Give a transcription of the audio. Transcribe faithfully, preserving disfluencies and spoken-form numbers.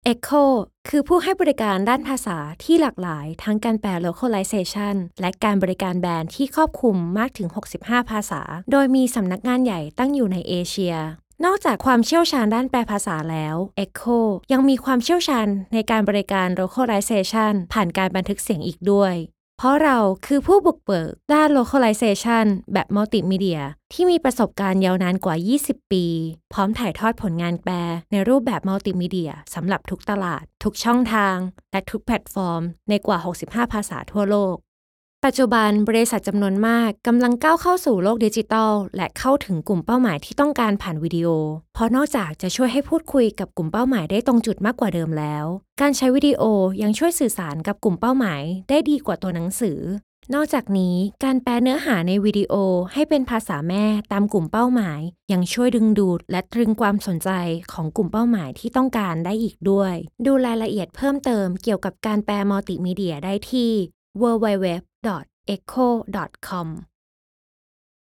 Echo คือผู้ให้บริการด้านภาษาที่หลากหลายทั้งการแปล localization และการบริการแบรนด์ที่ครอบคลุมมากถึงหกสิบห้าภาษาโดยมีสำนักงานใหญ่ตั้งอยู่ในเอเชียนอกจากความเชี่ยวชาญด้านแปลภาษาแล้ว Echo ยังมีความเชี่ยวชาญในการบริการ localization ผ่านการบันทึกเสียงอีกด้วยเพราะเราคือผู้บุกเบิกด้าน localization แบบมัลติมีเดียที่มีประสบการณ์ยาวนานกว่ายี่สิบปีพร้อมถ่ายทอดผลงานแปลในรูปแบบมัลติมีเดียสำหรับทุกตลาดทุกช่องทางและทุกแพลตฟอร์มในกว่าหกสิบห้าภาษาทั่วโลกปัจจุบันบริษัทจำนวนมากกำลังก้าวเข้าสู่โลกดิจิทัลและเข้าถึงกลุ่มเป้าหมายที่ต้องการผ่านวิดีโอเพราะนอกจากจะช่วยให้พูดคุยกับกลุ่มเป้าหมายได้ตรงจุดมากกว่าเดิมแล้วการใช้วิดีโอยังช่วยสื่อสารกับกลุ่มเป้าหมายได้ดีกว่าตัวหนังสือนอกจากนี้การแปลเนื้อหาในวิดีโอให้เป็นภาษาแม่ตามกลุ่มเป้าหมายยังช่วยดึงดูดและตรึงความสนใจของกลุ่มเป้าหมายที่ต้องการได้อีกด้วยดูรายละเอียดเพิ่มเติมเกี่ยวกับการแปลมัลติมีเดียได้ที่ ดับเบิลยู ดับเบิลยู ดับเบิลยู ดอท เอ็คโค ดอท คอม